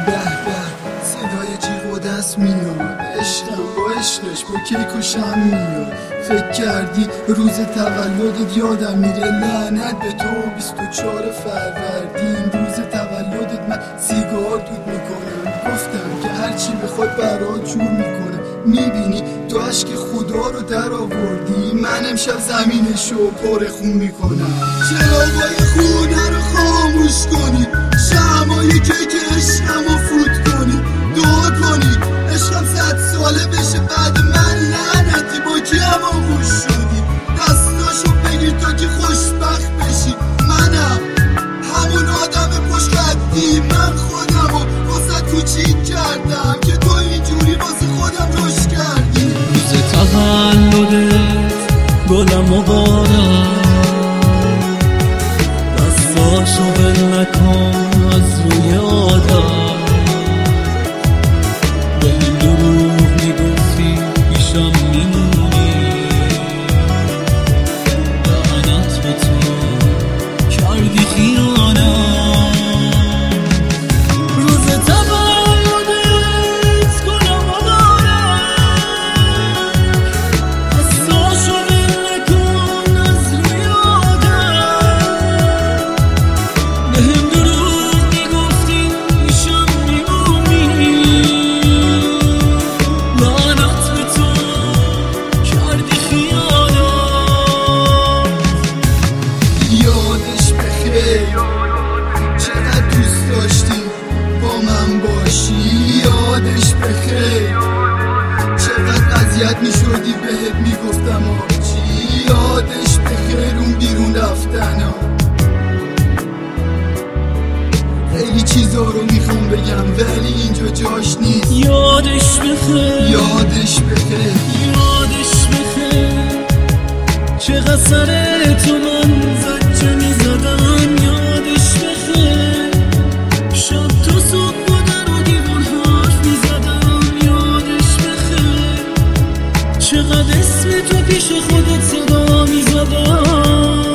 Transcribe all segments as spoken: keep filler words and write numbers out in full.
به به صدای جیغ و دست میاد، عشقم با عشقش با کیک و شم میاد. فکر کردی روز تولدت یادم میره؟ لعنت به تو. بیست و چهار فروردین روز تولدت من سیگار دود میکنم. گفتم که هرچی بخواد برات جور میکنم. میبینی تو عشق خدا رو در آوردی، من امشب زمینشو پر خون میکنم. چراغای خونه رو خاموش کنی، شمعای کیک عشقمو فوت کنی، دعا کنی عشقم صد ساله بشه بعد من. لعنتی با کی هماغوش شدی؟ دستاشو بگیر تا که خوشبخت بشی. منم همون آدم پشت قدی، من خودمو واسه کوچیک کردم که تو اینجوری واسه خودم روش کردی. روز تولدت گلم مبارک، دستاشو بل نکن از روی آدم. به این دروغ میگفتی پیشم میمونی، لعنت به تو کردی خیانت. روز تولدت گلم مبارک، دستاشو بل نکن از روی آدم. به این دروغ میگفتی پیشم میمونی، لعنت به تو کردی خیانت. یادش بخیر چقدر دوست داشتی با من باشی. یادش بخیر چقدر اذیت میشدی بهت میگفتم آبچی. یادش بخیر اون بیرون رفتنا. خیلی چیزا رو میخوام بگم ولی اینجا جاش نیست. یادش بخیر، یادش بخیر، یادش بخیر چقدر سر تو من زجه میزدم. یادش بخیر شب تا صبح با در و دیوار حرف میزدم. یادش بخیر چقدر اسم تو پیش خودت صدا میزدم.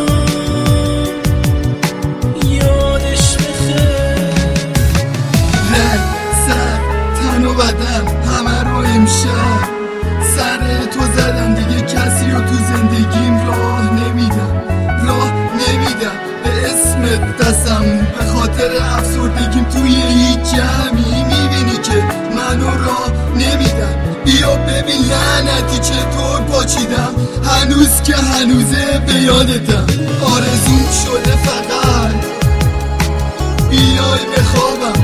یادش بخیر رنگ سر تن و بدن همه رو امشب سر تو زدم. دیگه کسی رو تو زندگیم راه نمیدم، راه نمیدم به اسمت قسم. به خاطر افسردگیم توی هیچ جمعی میبینی که منو راه نمیدم. بیا ببین لعنتی چطور پاچیدم، هنوز که هنوزه به یادتم. آرزوم شده فقط بیای بخوابم